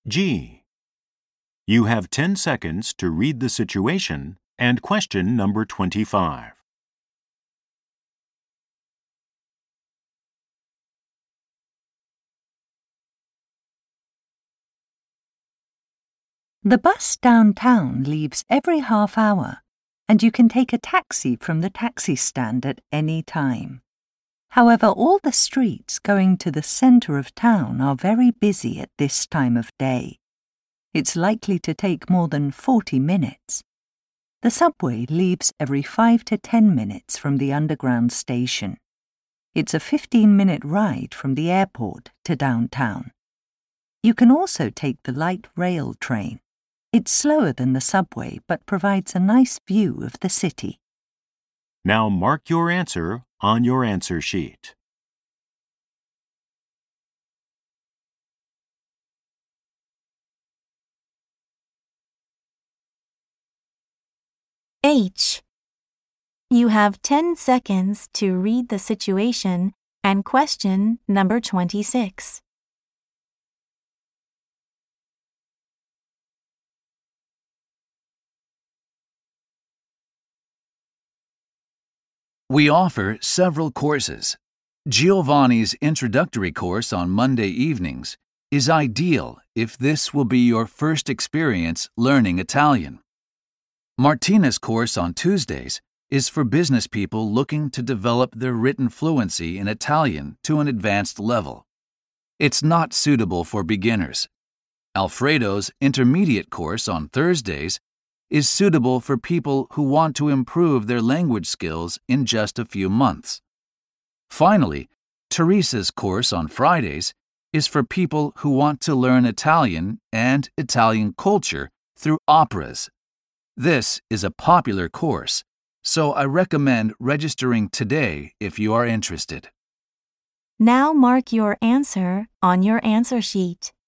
G. You have 10 seconds to read the situation and question number 25. The bus downtown leaves every half hour, and you can take a taxi from the taxi stand at any time. However, all the streets going to the centre of town are very busy at this time of day. It's likely to take more than 40 minutes. The subway leaves every 5 to 10 minutes from the underground station. It's a 15-minute ride from the airport to downtown. You can also take the light rail train. It's slower than the subway but provides a nice view of the city. Now mark your answer on your answer sheet. H. You have 10 seconds to read the situation and question number 26. We offer several courses. Giovanni's introductory course on Monday evenings is ideal if this will be your first experience learning Italian. Martina's course on Tuesdays is for business people looking to develop their written fluency in Italian to an advanced level. It's not suitable for beginners. Alfredo's intermediate course on Thursdays is suitable for people who want to improve their language skills in just a few months. Finally, Teresa's course on Fridays is for people who want to learn Italian and Italian culture through operas. This is a popular course, so I recommend registering today if you are interested. Now mark your answer on your answer sheet.